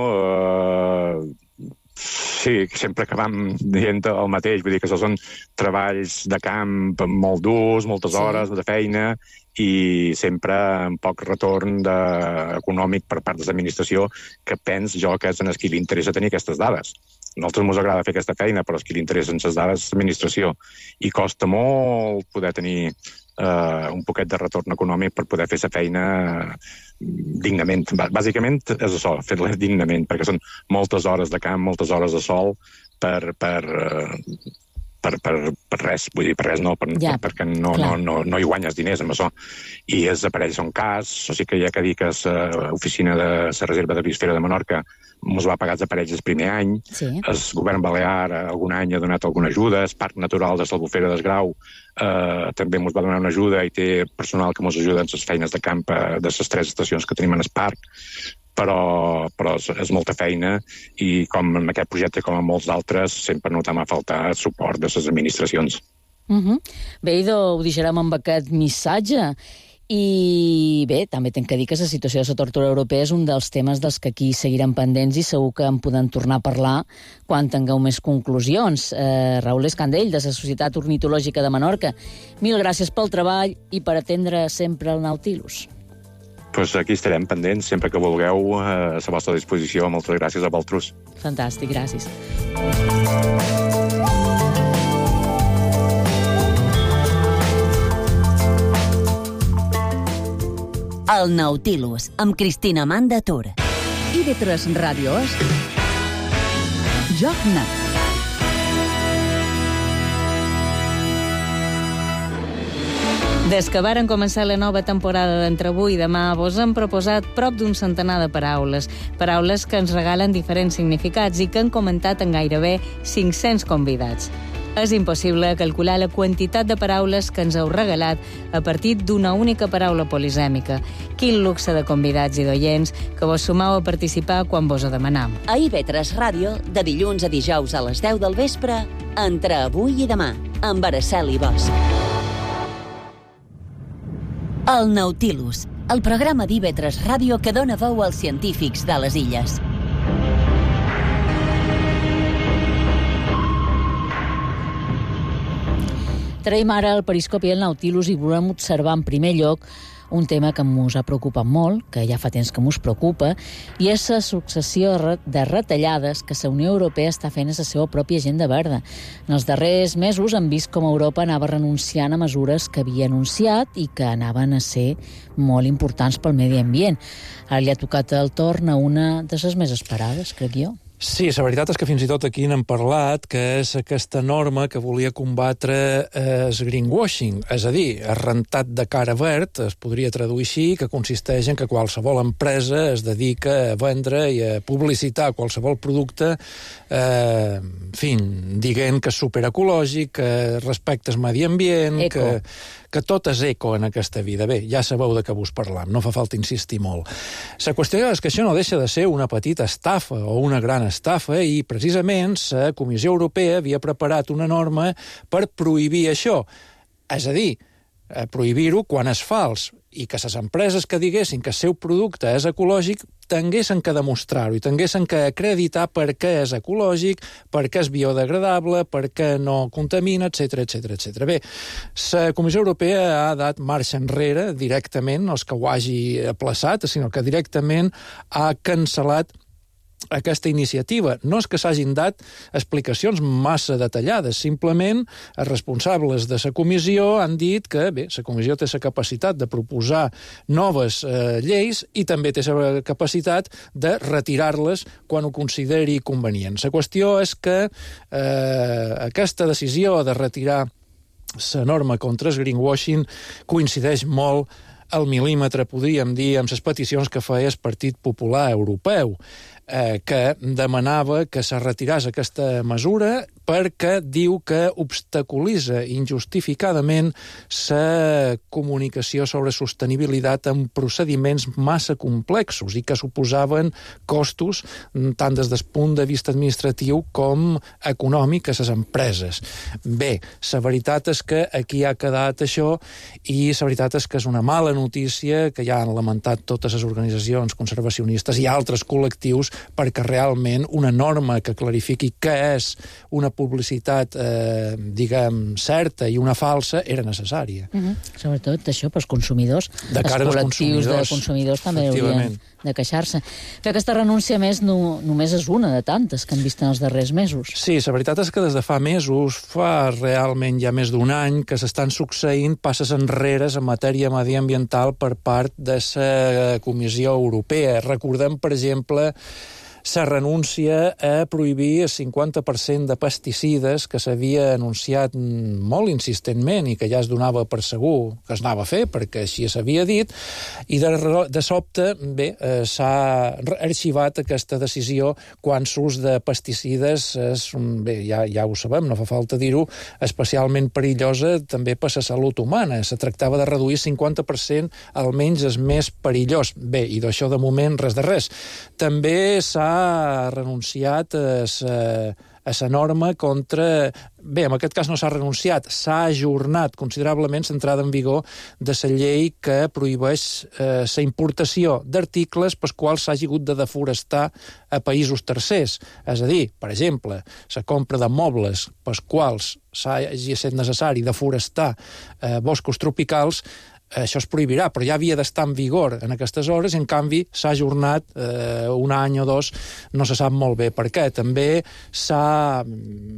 eh, sí, sempre acabam dient el mateix, vull dir que això són treballs de camp molt durs, moltes sí. hores de feina, i sempre amb poc retorn de... econòmic per part de l'administració, que pens jo que és en el qui li interessa tenir aquestes dades. A nosaltres ens agrada fer aquesta feina, però els qui li interessen les dades és l'administració, i costa molt poder tenir eh, un poquet de retorn econòmic per poder fer la feina dignament. Bàsicament és això, fer-la dignament, perquè són moltes hores de camp, moltes hores de sol per... per eh, Per, per, per res, vull dir, per res no, per, ja, per, perquè no, no, no, no hi guanyes diners amb això. I els aparells són cars, o sigui que hi ha que dir que l'oficina de la Reserva de Biosfera de Menorca ens va pagar els aparells el primer any, sí. El govern balear algun any ha donat alguna ajuda, el Parc Natural de l'Albufera d'Esgrau eh, també ens va donar una ajuda i té personal que ens ajuda en les feines de camp de les tres estacions que tenim en el parc, però, però és, és molta feina i com en aquest projecte com en molts d'altres sempre notam a faltar el suport de les administracions. Uh-huh. Bé, idò, ho deixarem amb aquest missatge. I bé, també tinc que dir que la situació de la tortura europea és un dels temes dels que aquí seguirem pendents i segur que en podem tornar a parlar quan tingueu més conclusions. Eh, Raül Escandell, de la Societat Ornitològica de Menorca, mil gràcies pel treball i per atendre sempre el Nautilus. Pues aquí estarem pendents, sempre que vulgueu, a la vostra disposició. Moltes gràcies a vosaltres. Fantàstic, gràcies. El Nautilus, amb Cristina Manda Tor. I V tres Ràdio és Joc Net. Des que varen començar la nova temporada d'Entre avui i demà, vos hem proposat prop d'un centenar de paraules. Paraules que ens regalen diferents significats i que han comentat en gairebé cinc-cents convidats. És impossible calcular la quantitat de paraules que ens heu regalat a partir d'una única paraula polisèmica. Quin luxe de convidats i d'oients que vos sumau a participar quan vos ho demanam. A I V tres Ràdio, de dilluns a dijous a les deu del vespre, Entre avui i demà, amb Araceli Bosch. El Nautilus, el programa d'I V tres Ràdio que dona veu als científics de les illes. Traiem ara el periscopi del Nautilus i volem observar en primer lloc un tema que mos ha preocupat molt, que ja fa temps que mos preocupa, i és la successió de retallades que la Unió Europea està fent a la seva pròpia agenda verda. En els darrers mesos hem vist com Europa anava renunciant a mesures que havia anunciat i que anaven a ser molt importants pel medi ambient. Ara li ha tocat el torn a una de les més esperades, crec jo. Sí, la veritat és que fins i tot aquí n'hem parlat, que és aquesta norma que volia combatre el greenwashing, és a dir, el rentat de cara verd, es podria traduir així, que consisteix en que qualsevol empresa es dedica a vendre i a publicitar qualsevol producte, eh, en fi, dient que és superecològic, que respecta el medi ambient, Eco. que... que tot és eco en aquesta vida. Bé, ja sabeu de què vos parlam, no fa falta insistir molt. La qüestió és que això no deixa de ser una petita estafa o una gran estafa i precisament la Comissió Europea havia preparat una norma per prohibir això. És a dir, prohibir-ho quan és fals i que les empreses que diguessin que el seu producte és ecològic tinguessin que demostrar-ho i tinguessin que acreditar per què és ecològic, per què és biodegradable, per què no contamina, etcètera, etcètera, etcètera. Bé, la Comissió Europea ha dat marxa enrere directament, no és que ho hagi aplaçat, sinó que directament ha cancel·lat aquesta iniciativa. No és que s'hagin dat explicacions massa detallades, simplement els responsables de la comissió han dit que, bé, la comissió té la capacitat de proposar noves eh, lleis i també té la capacitat de retirar-les quan ho consideri convenient. La qüestió és que eh, aquesta decisió de retirar la norma contra el greenwashing coincideix molt al mil·límetre, podríem dir, amb les peticions que feia el Partit Popular Europeu, eh, que demanava que se retirés aquesta mesura perquè diu que obstaculitza injustificadament la comunicació sobre sostenibilitat en procediments massa complexos i que suposaven costos tant des del punt de vista administratiu com econòmic a les empreses. Bé, la veritat és que aquí ha quedat això i la veritat és que és una mala notícia que ja han lamentat totes les organitzacions conservacionistes i altres col·lectius perquè realment una norma que clarifiqui què és una publicitat, eh, diguem, certa i una falsa, era necessària. Uh-huh. Sobretot això pels consumidors. De cara als col·lectius consumidors, de consumidors també haurien de queixar-se. Però aquesta renúncia, més, no, només és una de tantes que han vist en els darrers mesos. Sí, la veritat és que des de fa mesos, fa realment ja més d'un any, que s'estan succeint passes enrere en matèria mediambiental per part de la Comissió Europea. Recordem, per exemple, la renúncia a prohibir el cinquanta per cent de pesticides que s'havia anunciat molt insistentment i que ja es donava per segur que es anava a fer, perquè així s'havia dit, i de, de sobte, bé, eh, s'ha arxivat aquesta decisió quan l'ús de pesticides és, bé, ja, ja ho sabem, no fa falta dir-ho, especialment perillosa també per la salut humana. Se tractava de reduir cinquanta per cent almenys el més perillós. Bé, i d'això de moment res de res. També s'ha ha renunciat a la norma contra... Bé, en aquest cas no s'ha renunciat, s'ha ajornat considerablement l'entrada en vigor de la llei que prohibeix eh, la importació d'articles pels quals s'hagi hagut de deforestar a països tercers. És a dir, per exemple, la compra de mobles pels quals s'hagi estat necessari deforestar eh, boscos tropicals, això es prohibirà, però ja havia d'estar en vigor en aquestes hores i, en canvi, s'ha ajornat eh, un any o dos, no se sap molt bé per què. També s'ha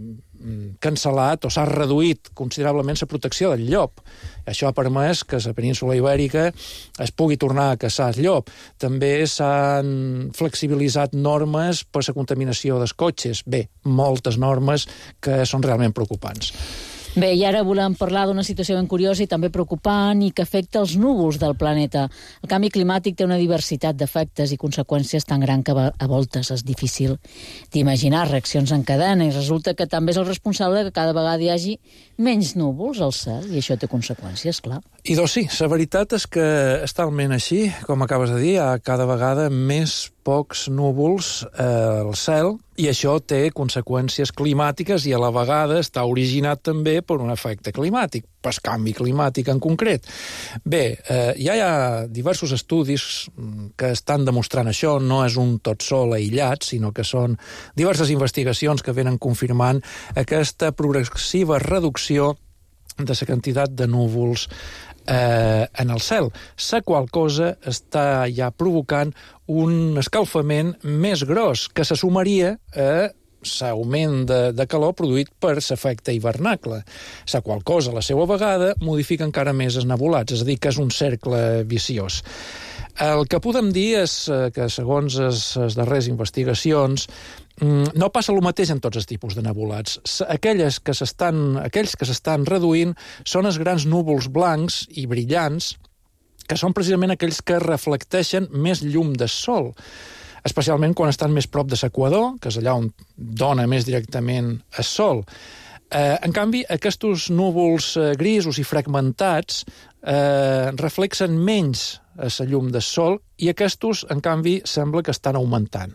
cancel·lat o s'ha reduït considerablement la protecció del llop. Això ha permès que a la península Ibèrica es pugui tornar a caçar el llop. També s'han flexibilitzat normes per la contaminació dels cotxes. Bé, moltes normes que són realment preocupants. Bé, i ara volem parlar d'una situació ben curiosa i també preocupant i que afecta els núvols del planeta. El canvi climàtic té una diversitat d'efectes i conseqüències tan gran que a voltes és difícil d'imaginar reaccions en cadena i resulta que també és el responsable que cada vegada hi hagi menys núvols al cel i això té conseqüències, clar. I doncs sí, la veritat és que és talment així, com acabes de dir, hi ha cada vegada més pocs núvols eh, al cel i això té conseqüències climàtiques i a la vegada està originat també per un efecte climàtic, per canvi climàtic en concret. Bé, eh, ja hi ha diversos estudis que estan demostrant això, no és un tot sol aïllat, sinó que són diverses investigacions que venen confirmant aquesta progressiva reducció de la quantitat de núvols eh, en el cel, la qual cosa està ja provocant un escalfament més gros, que se sumaria a l'augment de, de calor produït per l'efecte hivernacle, la qual cosa, a la seva vegada, modifica encara més els nebulats, és a dir, que és un cercle viciós. El que podem dir és que, segons les darreres investigacions, no passa el mateix en tots els tipus de nebulats. Aquelles que s'estan, aquells que s'estan reduint són els grans núvols blancs i brillants, que són precisament aquells que reflecteixen més llum del sol, especialment quan estan més prop de l'equador, que és allà on dona més directament el sol. Eh, en canvi, aquests núvols eh, grisos i fragmentats eh, reflexen menys a la llum del sol i aquests, en canvi, sembla que estan augmentant.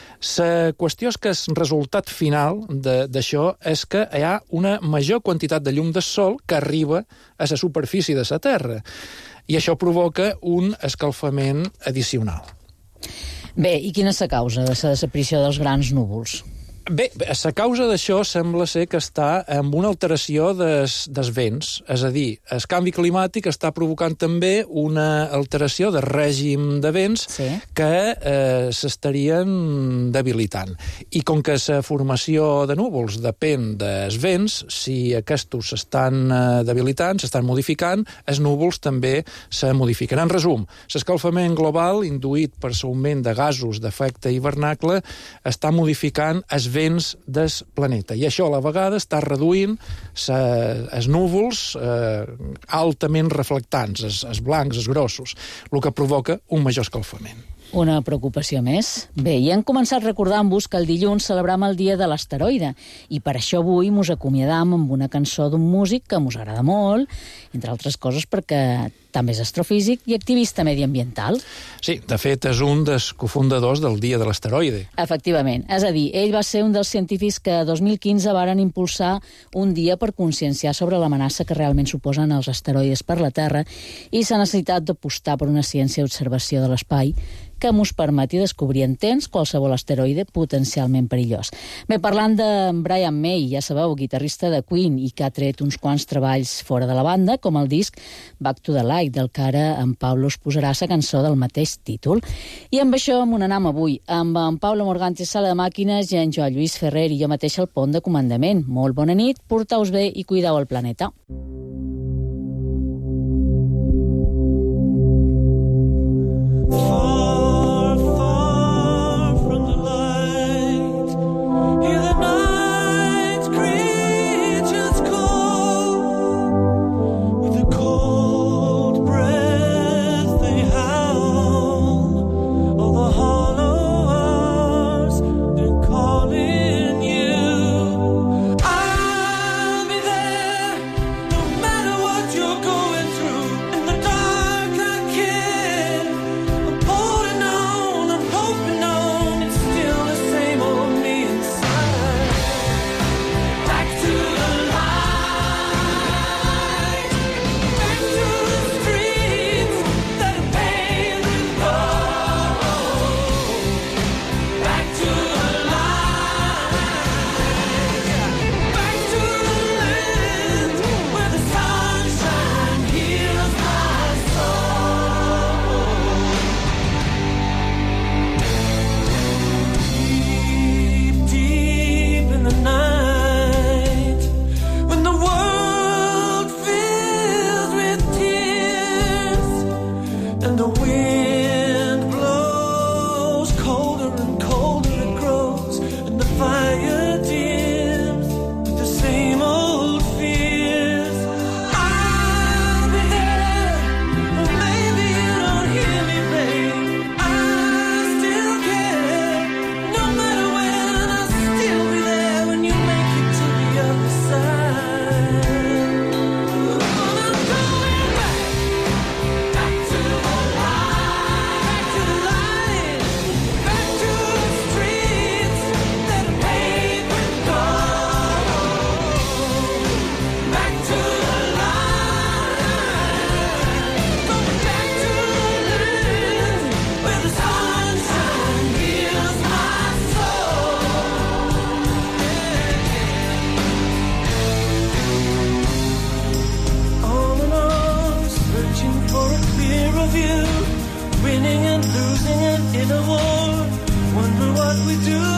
La qüestió és que el resultat final d'això és que hi ha una major quantitat de llum del sol que arriba a la superfície de la Terra i això provoca un escalfament addicional. Bé, i quina és la causa de la desaparició dels grans núvols? Bé, la causa d'això sembla ser que està amb una alteració des, des vents, és a dir, el canvi climàtic està provocant també una alteració del règim de vents sí. que eh, s'estarien debilitant. I com que la formació de núvols depèn dels vents, si aquests s'estan eh, debilitant, s'estan modificant, els núvols també se modifiquen. En resum, l'escalfament global induït per l'augment de gasos d'efecte hivernacle està modificant els vents del planeta. I això a la vegada està reduint els núvols eh, altament reflectants, els, els blancs, els grossos, el que provoca un major escalfament. Una preocupació més. Bé, i hem començat recordant-vos que el dilluns celebram el dia de l'asteroide i per això avui mos acomiadam amb una cançó d'un músic que mos agrada molt, entre altres coses perquè també és astrofísic i activista mediambiental. Sí, de fet és un dels cofundadors del dia de l'asteroide. Efectivament, és a dir, ell va ser un dels científics que dos mil quinze varen impulsar un dia per conscienciar sobre l'amenaça que realment suposen els asteroides per la Terra i la necessitat d'apostar per una ciència d'observació de l'espai que mos permeti descobrir en temps qualsevol asteroide potencialment perillós. Bé, parlant de Brian May, ja sabeu, guitarrista de Queen i que ha tret uns quants treballs fora de la banda, com el disc Back to the Light, del que ara en Pablo us posarà la cançó del mateix títol. I amb això m'ho n'anam avui, amb en Pablo Morganti a Sala de Màquines i en Joan Lluís Ferrer i jo mateix al pont de comandament. Molt bona nit, portau-vos bé i cuideu el planeta. I'll be there. war, wonder what we do